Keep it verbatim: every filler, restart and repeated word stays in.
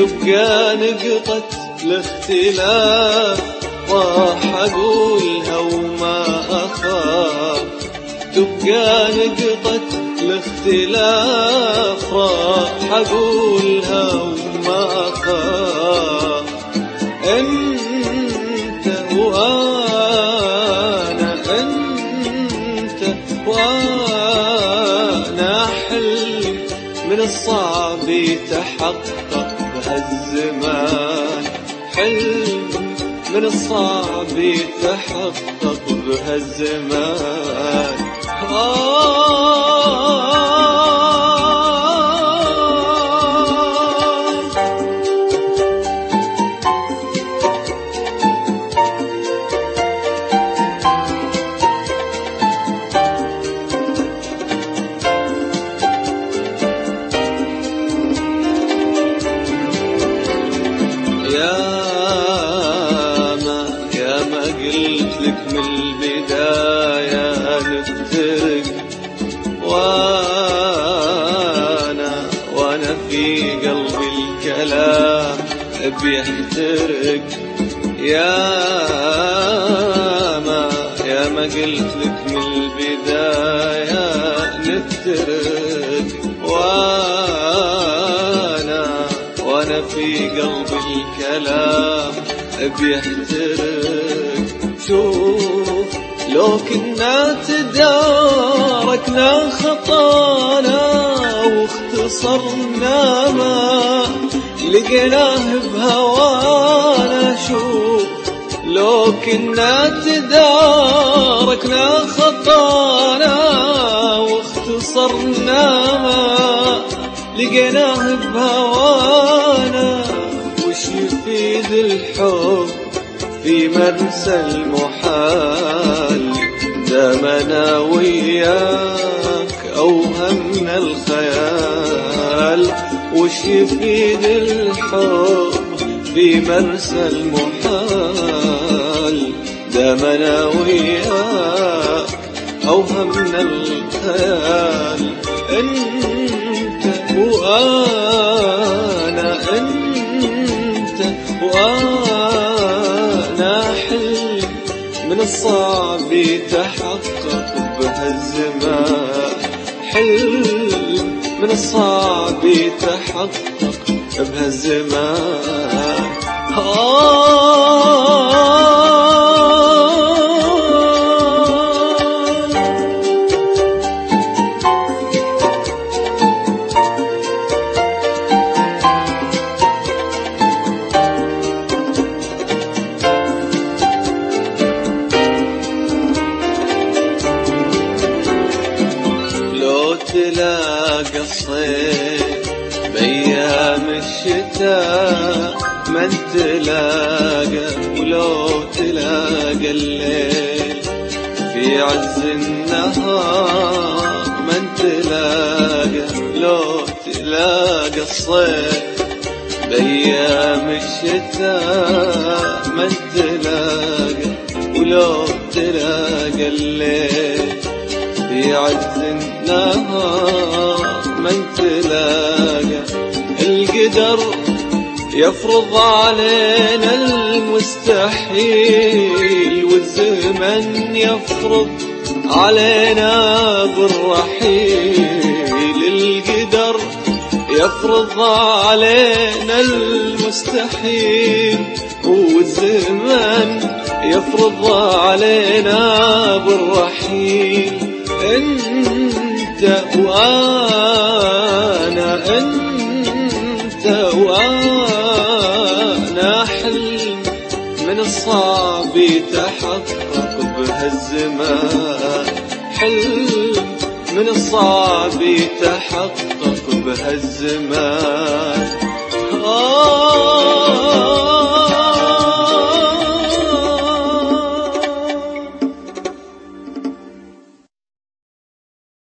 تبقى نقطة الاختلاف راح أقولها وما أخاف، تبقى نقطة الاختلاف راح أقولها وما أخاف. أنت وأنا، أنت وأنا، حلم من الصعب يتحقق بهالزمان، حلم من الصعب يتحقق بهالزمان. آه قلت لك من البداية نفترق، وانا وانا في قلبي الكلام بيحترق. يا ما يا ما قلت لك من البداية نفترق، وانا وانا في قلبي الكلام بيحترق. شوف لو كنا تداركنا خطانا واختصرنا ما لقيناه بهوانا، شوف لو كنا تداركنا خطانا واختصرنا ما لقيناه بهوانا. وش يفيد الحب في مرسى المحال، دامنا وياك أوهمنا الخيال. وش يفيد الحب في مرسى المحال، دامنا وياك أوهمنا الخيال. أنت وأنا، أنت وأنا، حلم من الصعب يتحقق بهالزمان، حلم من الصعب يتحقق بهالزمان. آه تلاقى الصيف بأيام الشتاء من تلاقى، ولو تلاقى الليل في عز النهار من تلاقى، لو تلاقى الصيف بأيام الشتاء من تلاقى، ولو تلاقى الليل في عز النهار من تلاقى. القدر يفرض علينا المستحيل، والزمن يفرض علينا بالرحيل. القدر يفرض علينا المستحيل، والزمن يفرض علينا بالرحيل. أنت وأنا، أنت وأنا، حلم من الصعب يتحقق بهالزمان، حلم من الصعب يتحقق بهالزمان. آه